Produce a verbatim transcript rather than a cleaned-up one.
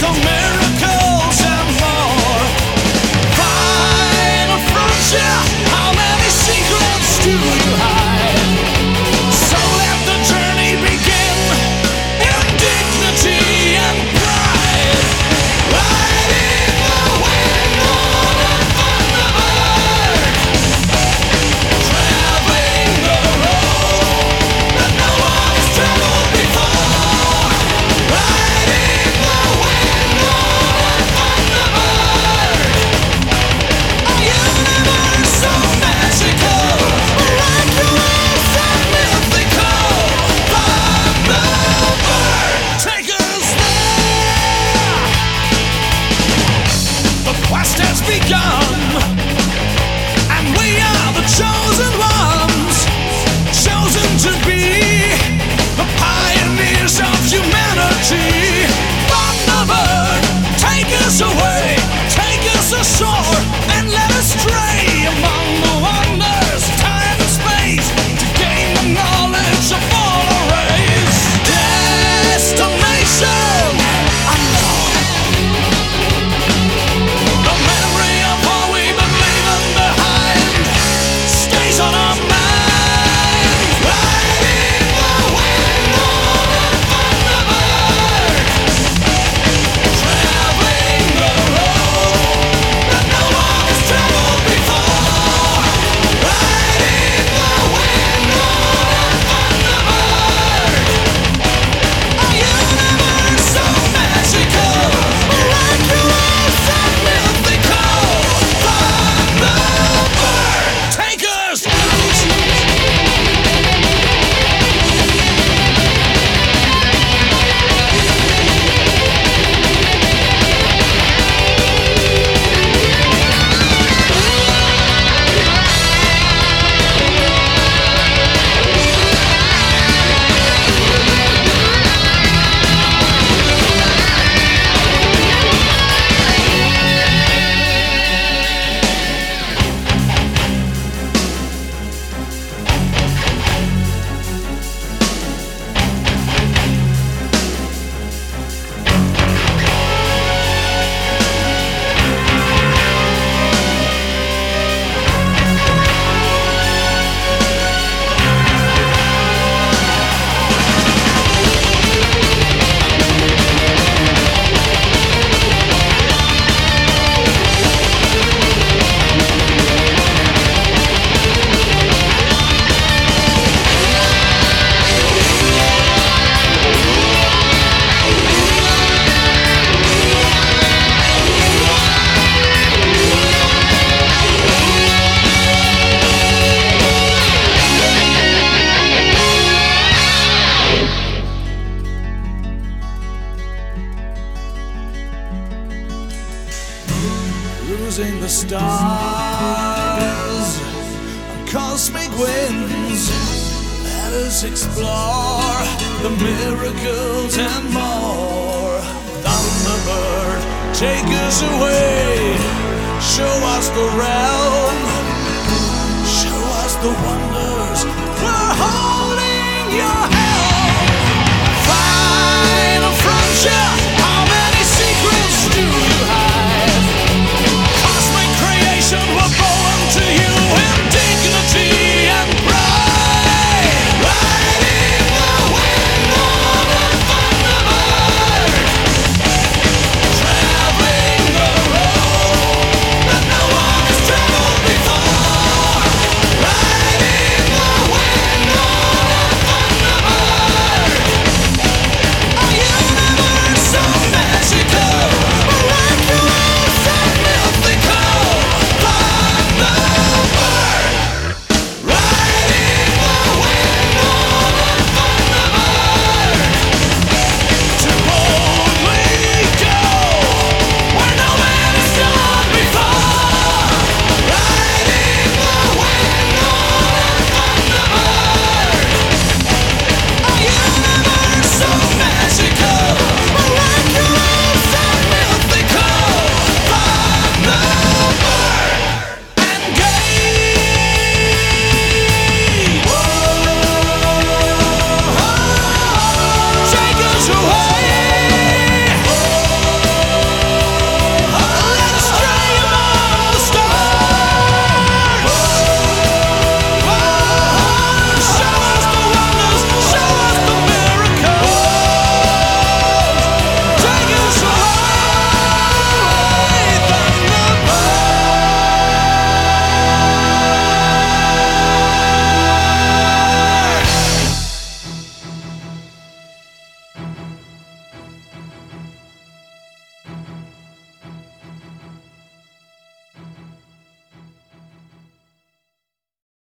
the miracles and more. Final frontier, how many secrets do you hide? So let the journey begin in dignity and pride. Riding the wind on a thunderbird, traveling the road that no one has traveled before. Riding the wind on a thunderbird, a universe so magical, miraculous and mythical. Thunderbird, take us there. The quest has begun, and we are the chosen ones, chosen to be the pioneers of humanity. Thunderbird, take us away, take us ashore, and let us stray among the wonders of time and space to gain the knowledge of all our race. Destination unknown. The memory of what we've been leaving behind stays on our mind. Riding the wind on a thunderbird, traveling the road that no one has traveled before. Riding the wind on a thunderbird, a universe so magical, miraculous and mythical. Thunderbird, take us out. Cruising the stars on cosmic winds, let us explore the miracles and more. Thunderbird, take us away, show us the realm, show us the wonders. We're holding your hand.